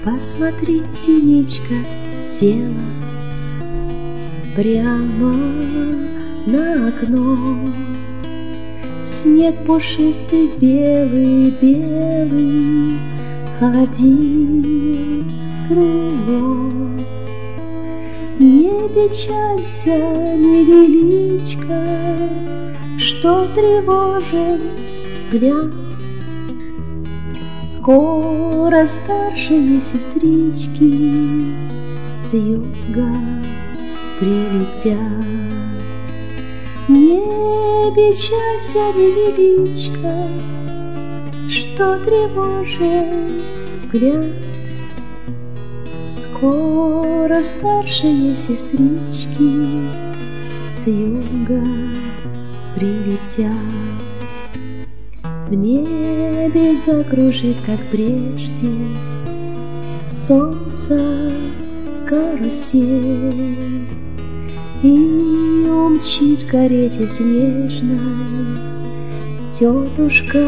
Посмотри, синичка села прямо на окно. Снег пушистый, белый-белый, холодит крыло. Не печалься, невеличко, что тревожен взгляд. Скоро старшие сестрички с юга прилетят. Не печалься, невеличко, что тревожен взгляд. Скоро старшие сестрички с юга прилетят. В небе закружит, как прежде, солнце карусель, и умчит в карете снежной тетушка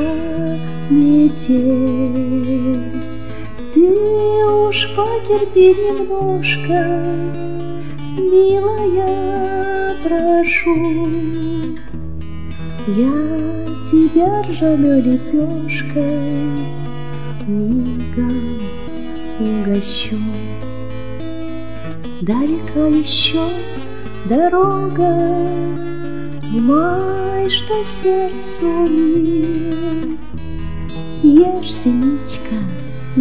метель. Ты уж потерпи немножко, милая, прошу, я тебя ржаной лепешкой мигом угощу. Далека еще дорога, в май, что сердцу мил. Ешь, синичка,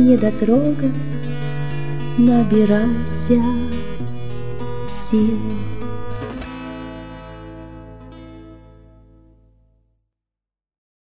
недотрога, набирайся сил.